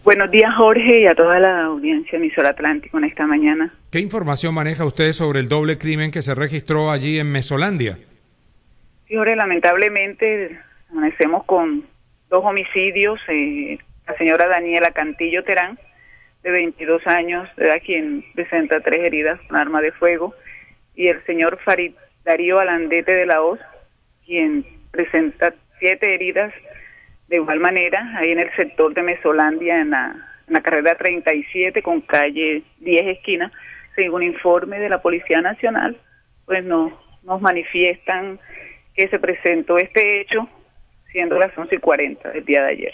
Buenos días, Jorge, y a toda la audiencia de Emisora Atlántico en esta mañana. ¿Qué información maneja usted sobre el doble crimen que se registró allí en Mesolandia? Sí, Jorge, lamentablemente amanecemos con 2 homicidios. La señora Daniela Cantillo Terán, de 22 años, quien presenta 3 heridas con arma de fuego, y el señor Farid Darío Alandete de la Hoz, quien presenta 7 heridas de igual manera, ahí en el sector de Mesolandia, en la carrera 37 con calle 10 esquina. Según informe de la Policía Nacional, pues nos manifiestan que se presentó este hecho siendo las 11:40 del día de ayer.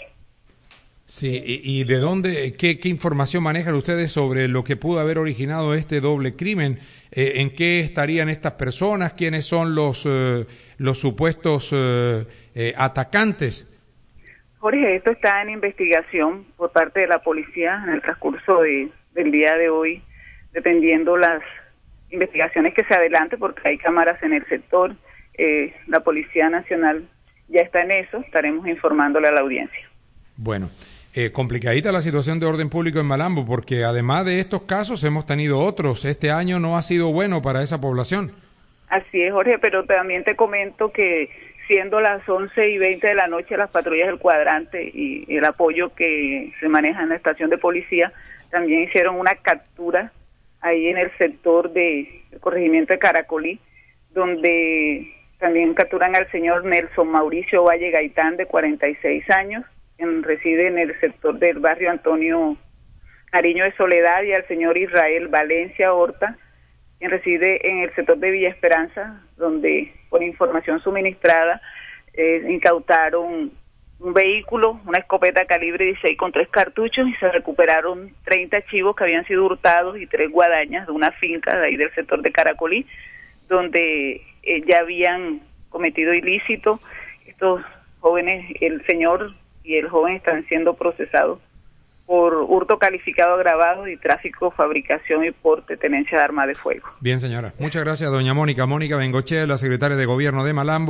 Sí, ¿y de dónde, qué información manejan ustedes sobre lo que pudo haber originado este doble crimen? ¿En qué estarían estas personas? ¿Quiénes son los supuestos atacantes? Jorge, esto está en investigación por parte de la policía en el transcurso del día de hoy, dependiendo las investigaciones que se adelanten, porque hay cámaras en el sector. La Policía Nacional ya está en eso, estaremos informándole a la audiencia. Bueno, complicadita la situación de orden público en Malambo, porque además de estos casos hemos tenido otros. Este año no ha sido bueno para esa población. Así es, Jorge, pero también te comento que siendo las 11:20 de la noche, las patrullas del cuadrante y el apoyo que se maneja en la estación de policía también hicieron una captura ahí en el sector del corregimiento de Caracolí, donde también capturan al señor Nelson Mauricio Valle Gaitán, de 46 años, quien reside en el sector del barrio Antonio Nariño de Soledad, y al señor Israel Valencia Horta, quien reside en el sector de Villa Esperanza, donde por información suministrada incautaron un vehículo, una escopeta calibre 16 con 3 cartuchos, y se recuperaron 30 chivos que habían sido hurtados y 3 guadañas de una finca de ahí del sector de Caracolí, donde ya habían cometido ilícito. Estos jóvenes, el señor y el joven, están siendo procesados por hurto calificado agravado y tráfico, fabricación y porte, tenencia de arma de fuego. Bien, señora. Muchas gracias, doña Mónica. Mónica Bengochea, la secretaria de Gobierno de Malambo.